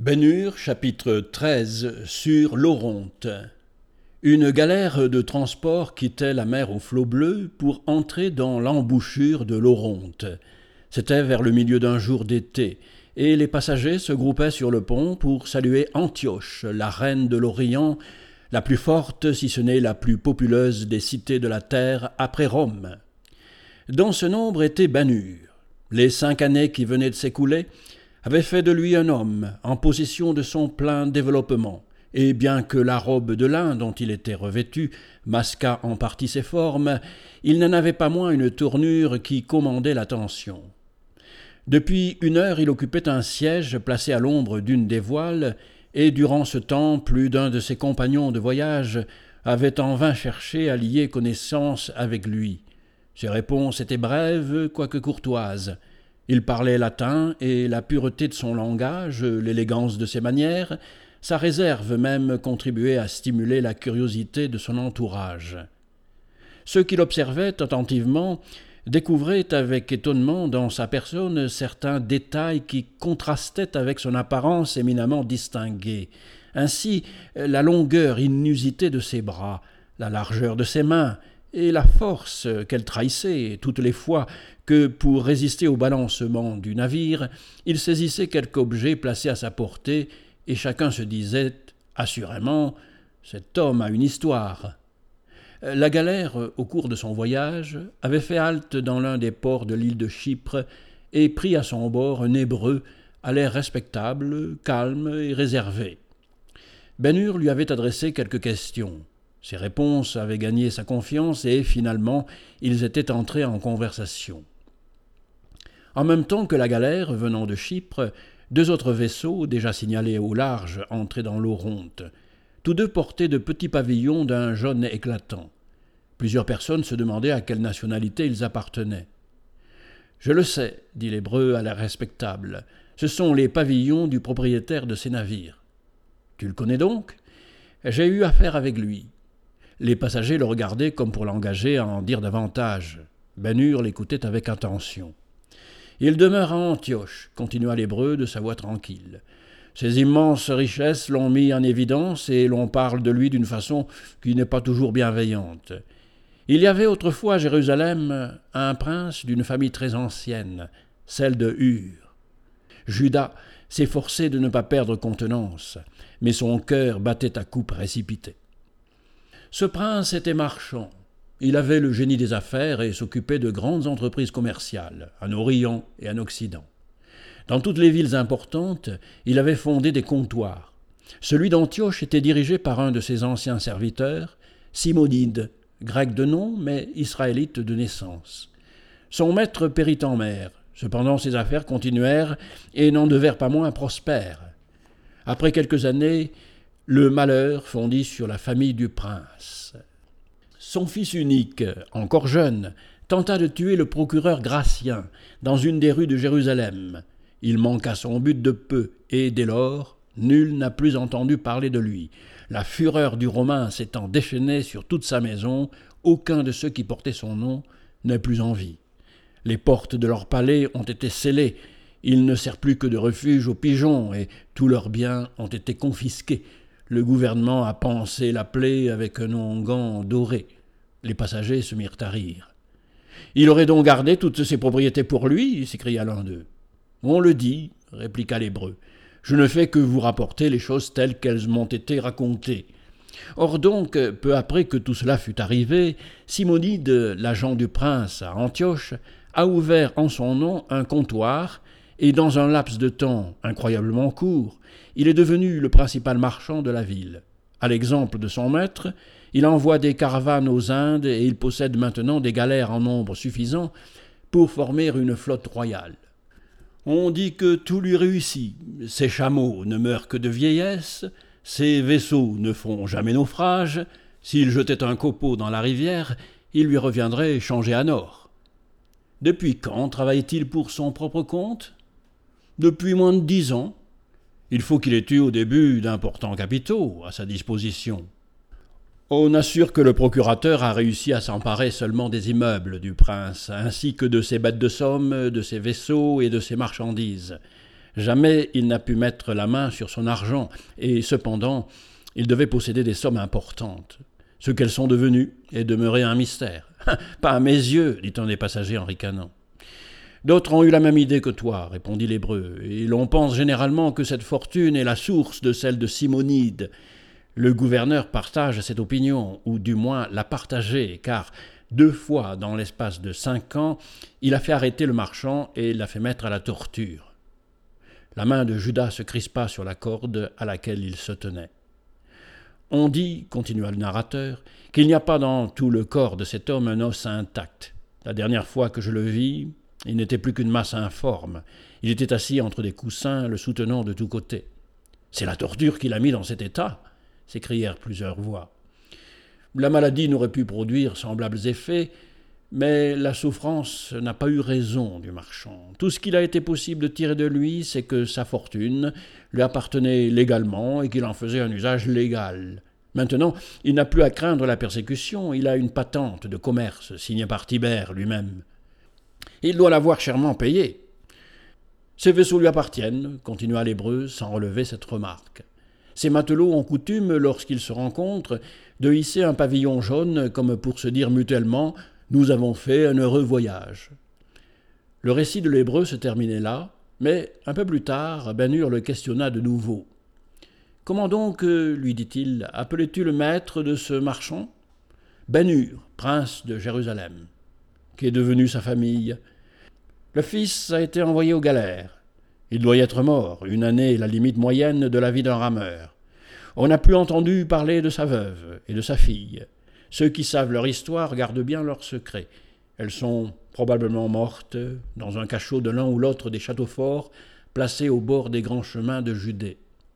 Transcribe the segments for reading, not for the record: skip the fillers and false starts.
Ben-Hur, chapitre 13, sur l'Oronte. Une galère de transport quittait la mer au flot bleu pour entrer dans l'embouchure de l'Oronte. C'était vers le milieu d'un jour d'été, et les passagers se groupaient sur le pont pour saluer Antioche, la reine de l'Orient, la plus forte, si ce n'est la plus populeuse des cités de la terre après Rome. Dans ce nombre était Ben-Hur. Les 5 années qui venaient de s'écouler avait fait de lui un homme en possession de son plein développement, et bien que la robe de lin dont il était revêtu masquât en partie ses formes, il n'en avait pas moins une tournure qui commandait l'attention. Depuis 1 heure, il occupait un siège placé à l'ombre d'une des voiles, et durant ce temps, plus d'un de ses compagnons de voyage avait en vain cherché à lier connaissance avec lui. Ses réponses étaient brèves, quoique courtoises. Il parlait latin, et la pureté de son langage, l'élégance de ses manières, sa réserve même contribuaient à stimuler la curiosité de son entourage. Ceux qui l'observaient attentivement découvraient avec étonnement dans sa personne certains détails qui contrastaient avec son apparence éminemment distinguée. Ainsi, la longueur inusitée de ses bras, la largeur de ses mains, et la force qu'elle trahissait toutes les fois que, pour résister au balancement du navire, il saisissait quelque objet placé à sa portée, et chacun se disait assurément « cet homme a une histoire ». La galère, au cours de son voyage, avait fait halte dans l'un des ports de l'île de Chypre et pris à son bord un Hébreu à l'air respectable, calme et réservé. Ben-Hur lui avait adressé quelques questions. Ses réponses avaient gagné sa confiance et, finalement, ils étaient entrés en conversation. En même temps que la galère, venant de Chypre, 2 autres vaisseaux, déjà signalés au large, entraient dans l'Oronte. Tous 2 portaient de petits pavillons d'un jaune éclatant. Plusieurs personnes se demandaient à quelle nationalité ils appartenaient. « Je le sais, dit l'Hébreu à l'air respectable. Ce sont les pavillons du propriétaire de ces navires. »« Tu le connais donc ?»« J'ai eu affaire avec lui. » Les passagers le regardaient comme pour l'engager à en dire davantage. Ben-Hur l'écoutait avec attention. « Il demeure à Antioche, continua l'Hébreu de sa voix tranquille. Ses immenses richesses l'ont mis en évidence et l'on parle de lui d'une façon qui n'est pas toujours bienveillante. Il y avait autrefois à Jérusalem un prince d'une famille très ancienne, celle de Hur. Judas s'efforçait de ne pas perdre contenance, mais son cœur battait à coups précipités. Ce prince était marchand. Il avait le génie des affaires et s'occupait de grandes entreprises commerciales, en Orient et en Occident. Dans toutes les villes importantes, il avait fondé des comptoirs. Celui d'Antioche était dirigé par un de ses anciens serviteurs, Simonide, grec de nom, mais israélite de naissance. Son maître périt en mer. Cependant, ses affaires continuèrent et n'en devinrent pas moins prospères. Après quelques années, le malheur fondit sur la famille du prince. Son fils unique, encore jeune, tenta de tuer le procureur Gratien dans une des rues de Jérusalem. Il manqua son but de peu, et dès lors, nul n'a plus entendu parler de lui. La fureur du Romain s'étant déchaînée sur toute sa maison, aucun de ceux qui portaient son nom n'est plus en vie. Les portes de leur palais ont été scellées, il ne sert plus que de refuge aux pigeons, et tous leurs biens ont été confisqués. Le gouvernement a pensé l'appeler avec un onguent doré. Les passagers se mirent à rire. « Il aurait donc gardé toutes ses propriétés pour lui ?» s'écria l'un d'eux. « On le dit, » répliqua l'Hébreu. « Je ne fais que vous rapporter les choses telles qu'elles m'ont été racontées. » Or donc, peu après que tout cela fut arrivé, Simonide, l'agent du prince à Antioche, a ouvert en son nom un comptoir, et dans un laps de temps incroyablement court, il est devenu le principal marchand de la ville. À l'exemple de son maître, il envoie des caravanes aux Indes et il possède maintenant des galères en nombre suffisant pour former une flotte royale. On dit que tout lui réussit. Ses chameaux ne meurent que de vieillesse, ses vaisseaux ne font jamais naufrage. S'il jetait un copeau dans la rivière, il lui reviendrait changé en or. Depuis quand travaille-t-il pour son propre compte ? Depuis moins de 10 ans. Il faut qu'il ait eu au début d'importants capitaux à sa disposition. On assure que le procurateur a réussi à s'emparer seulement des immeubles du prince, ainsi que de ses bêtes de somme, de ses vaisseaux et de ses marchandises. Jamais il n'a pu mettre la main sur son argent, et cependant, il devait posséder des sommes importantes. Ce qu'elles sont devenues est demeuré un mystère. « Pas à mes yeux, dit un des passagers en ricanant. « D'autres ont eu la même idée que toi, répondit l'Hébreu, et l'on pense généralement que cette fortune est la source de celle de Simonide. Le gouverneur partage cette opinion, ou du moins l'a partagée, car 2 fois dans l'espace de 5 ans, il a fait arrêter le marchand et l'a fait mettre à la torture. » La main de Judas se crispa sur la corde à laquelle il se tenait. « On dit, continua le narrateur, qu'il n'y a pas dans tout le corps de cet homme un os intact. La dernière fois que je le vis, il n'était plus qu'une masse informe. Il était assis entre des coussins, le soutenant de tous côtés. « C'est la torture qui l'a mis dans cet état !» s'écrièrent plusieurs voix. La maladie n'aurait pu produire semblables effets, mais la souffrance n'a pas eu raison du marchand. Tout ce qu'il a été possible de tirer de lui, c'est que sa fortune lui appartenait légalement et qu'il en faisait un usage légal. Maintenant, il n'a plus à craindre la persécution, il a une patente de commerce signée par Tibère lui-même. Il doit l'avoir chèrement payée. Ces vaisseaux lui appartiennent, continua l'Hébreu sans relever cette remarque. Ces matelots ont coutume, lorsqu'ils se rencontrent, de hisser un pavillon jaune comme pour se dire mutuellement « Nous avons fait un heureux voyage ». Le récit de l'Hébreu se terminait là, mais un peu plus tard, Ben Hur le questionna de nouveau. « Comment donc, lui dit-il, appelais-tu le maître de ce marchand ?»« Ben Hur, prince de Jérusalem. » »« Qu'est devenu sa famille ?»« Le fils a été envoyé aux galères. Il doit y être mort, 1 année est la limite moyenne de la vie d'un rameur. On n'a plus entendu parler de sa veuve et de sa fille. Ceux qui savent leur histoire gardent bien leurs secrets. Elles sont probablement mortes dans un cachot de l'un ou l'autre des châteaux forts placés au bord des grands chemins de Judée. »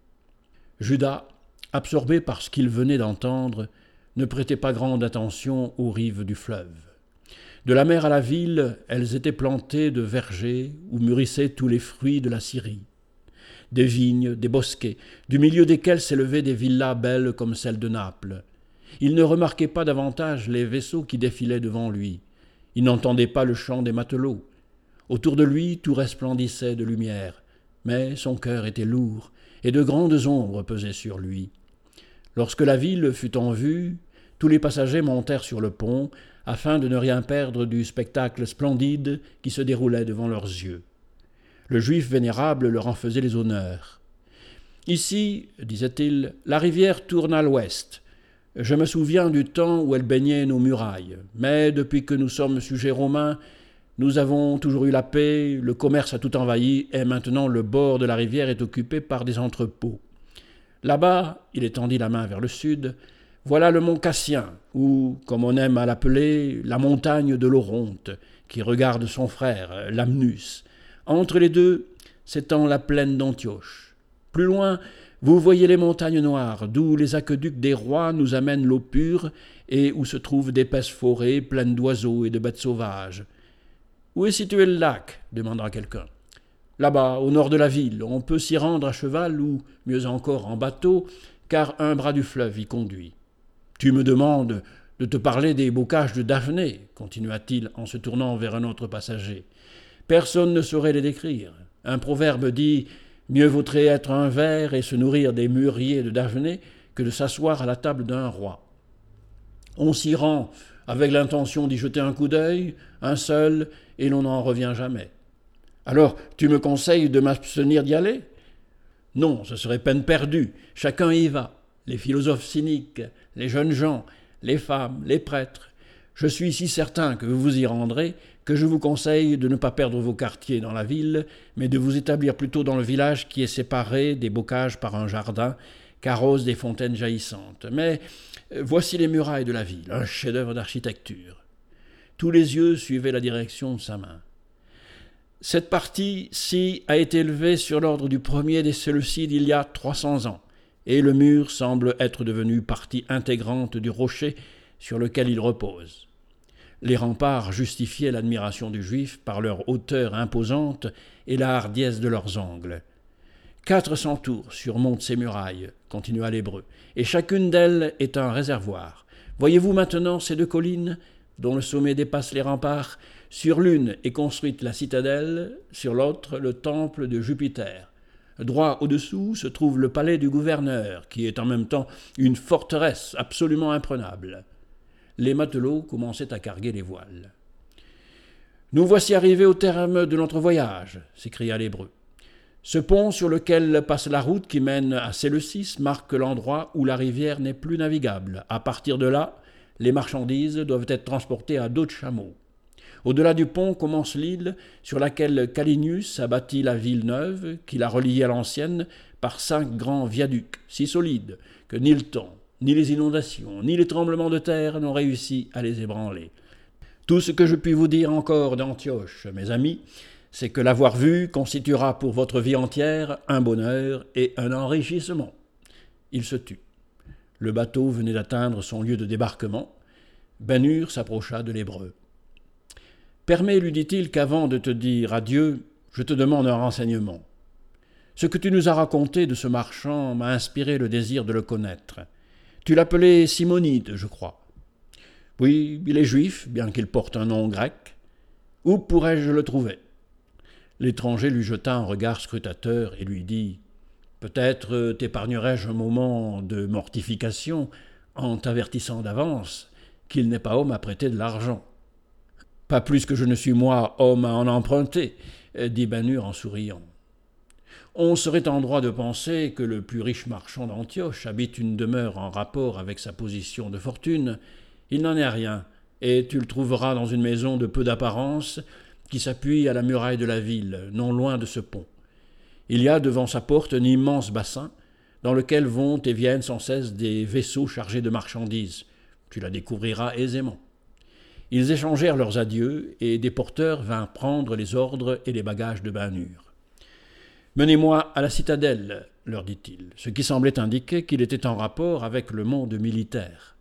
Judas, absorbé par ce qu'il venait d'entendre, ne prêtait pas grande attention aux rives du fleuve. De la mer à la ville, elles étaient plantées de vergers où mûrissaient tous les fruits de la Syrie. Des vignes, des bosquets, du milieu desquels s'élevaient des villas belles comme celles de Naples. Il ne remarquait pas davantage les vaisseaux qui défilaient devant lui. Il n'entendait pas le chant des matelots. Autour de lui, tout resplendissait de lumière, mais son cœur était lourd, et de grandes ombres pesaient sur lui. Lorsque la ville fut en vue, tous les passagers montèrent sur le pont, afin de ne rien perdre du spectacle splendide qui se déroulait devant leurs yeux. Le juif vénérable leur en faisait les honneurs. « Ici, disait-il, la rivière tourne à l'ouest. Je me souviens du temps où elle baignait nos murailles, mais depuis que nous sommes sujets romains, nous avons toujours eu la paix, le commerce a tout envahi, et maintenant le bord de la rivière est occupé par des entrepôts. Là-bas, il étendit la main vers le sud, voilà le mont Cassien, ou, comme on aime à l'appeler, la montagne de l'Oronte, qui regarde son frère, Lamnus. Entre les deux s'étend la plaine d'Antioche. Plus loin, vous voyez les montagnes noires, d'où les aqueducs des rois nous amènent l'eau pure, et où se trouvent d'épaisses forêts pleines d'oiseaux et de bêtes sauvages. « Où est situé le lac ?» demanda quelqu'un. « Là-bas, au nord de la ville, on peut s'y rendre à cheval ou, mieux encore, en bateau, car un bras du fleuve y conduit. » « Tu me demandes de te parler des bocages de Daphné, continua-t-il en se tournant vers un autre passager. Personne ne saurait les décrire. Un proverbe dit « Mieux vaudrait être un ver et se nourrir des mûriers de Daphné que de s'asseoir à la table d'un roi. » On s'y rend avec l'intention d'y jeter un coup d'œil, un seul, et l'on n'en revient jamais. Alors, tu me conseilles de m'abstenir d'y aller ? Non, ce serait peine perdue. Chacun y va. Les philosophes cyniques, les jeunes gens, les femmes, les prêtres. Je suis si certain que vous vous y rendrez que je vous conseille de ne pas perdre vos quartiers dans la ville, mais de vous établir plutôt dans le village qui est séparé des bocages par un jardin qu'arrosent des fontaines jaillissantes. Mais voici les murailles de la ville, un chef-d'œuvre d'architecture. Tous les yeux suivaient la direction de sa main. Cette partie-ci a été élevée sur l'ordre du premier des Séleucides il y a 300 ans. Et le mur semble être devenu partie intégrante du rocher sur lequel il repose. Les remparts justifiaient l'admiration du juif par leur hauteur imposante et la hardiesse de leurs angles. 400 tours surmontent ces murailles, continua l'Hébreu, et chacune d'elles est un réservoir. Voyez-vous maintenant ces 2 collines, dont le sommet dépasse les remparts ? Sur l'une est construite la citadelle, sur l'autre le temple de Jupiter. Droit au-dessous se trouve le palais du gouverneur, qui est en même temps une forteresse absolument imprenable. Les matelots commençaient à carguer les voiles. « Nous voici arrivés au terme de notre voyage », s'écria l'Hébreu. « Ce pont sur lequel passe la route qui mène à Séleucis marque l'endroit où la rivière n'est plus navigable. À partir de là, les marchandises doivent être transportées à dos de chameau. Au-delà du pont commence l'île sur laquelle Calinius a bâti la ville neuve, qui la reliait à l'ancienne par 5 grands viaducs, si solides que ni le temps, ni les inondations, ni les tremblements de terre n'ont réussi à les ébranler. Tout ce que je puis vous dire encore d'Antioche, mes amis, c'est que l'avoir vue constituera pour votre vie entière un bonheur et un enrichissement. » Il se tut. Le bateau venait d'atteindre son lieu de débarquement. Ben-Hur s'approcha de l'Hébreu. « Permets, lui dit-il, qu'avant de te dire adieu, je te demande un renseignement. Ce que tu nous as raconté de ce marchand m'a inspiré le désir de le connaître. Tu l'appelais Simonide, je crois. Oui, il est juif, bien qu'il porte un nom grec. Où pourrais-je le trouver ? » L'étranger lui jeta un regard scrutateur et lui dit « Peut-être t'épargnerai-je un moment de mortification en t'avertissant d'avance qu'il n'est pas homme à prêter de l'argent. » « Pas plus que je ne suis moi homme à en emprunter, » dit Ben-Hur en souriant. « On serait en droit de penser que le plus riche marchand d'Antioche habite une demeure en rapport avec sa position de fortune. Il n'en est rien, et tu le trouveras dans une maison de peu d'apparence qui s'appuie à la muraille de la ville, non loin de ce pont. Il y a devant sa porte un immense bassin dans lequel vont et viennent sans cesse des vaisseaux chargés de marchandises. Tu la découvriras aisément. » Ils échangèrent leurs adieux, et des porteurs vinrent prendre les ordres et les bagages de Ben-Hur. « Menez-moi à la citadelle, » leur dit-il, ce qui semblait indiquer qu'il était en rapport avec le monde militaire.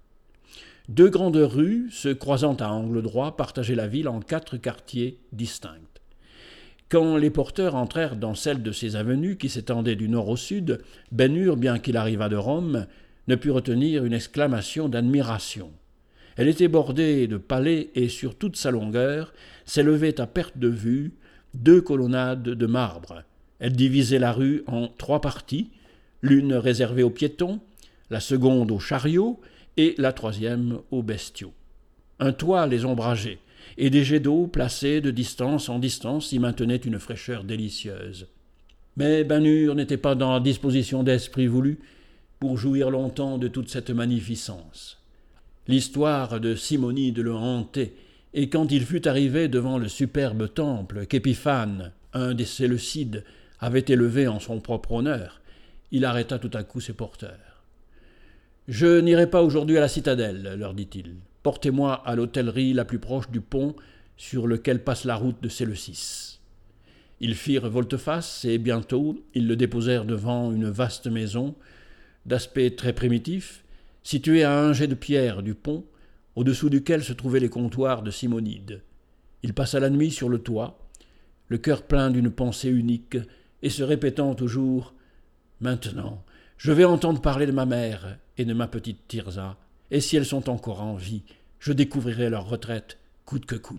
2 grandes rues, se croisant à angle droit, partageaient la ville en 4 quartiers distincts. Quand les porteurs entrèrent dans celle de ces avenues qui s'étendaient du nord au sud, Ben-Hur, bien qu'il arrivât de Rome, ne put retenir une exclamation d'admiration. Elle était bordée de palais et sur toute sa longueur s'élevaient à perte de vue 2 colonnades de marbre. Elle divisait la rue en 3 parties, l'une réservée aux piétons, la seconde aux chariots et la troisième aux bestiaux. Un toit les ombrageait, et des jets d'eau placés de distance en distance y maintenaient une fraîcheur délicieuse. Mais Ben-Hur n'était pas dans la disposition d'esprit voulu pour jouir longtemps de toute cette magnificence. L'histoire de Simonide le hantait, et quand il fut arrivé devant le superbe temple qu'Épiphane, un des Séleucides, avait élevé en son propre honneur, il arrêta tout à coup ses porteurs. « Je n'irai pas aujourd'hui à la citadelle, leur dit-il. Portez-moi à l'hôtellerie la plus proche du pont sur lequel passe la route de Séleucis. » Ils firent volte-face et bientôt ils le déposèrent devant une vaste maison, d'aspect très primitif, située à un jet de pierre du pont, au-dessous duquel se trouvaient les comptoirs de Simonide. Il passa la nuit sur le toit, le cœur plein d'une pensée unique, et se répétant toujours « Maintenant, je vais entendre parler de ma mère et de ma petite Tirza, et si elles sont encore en vie, je découvrirai leur retraite coûte que coûte. »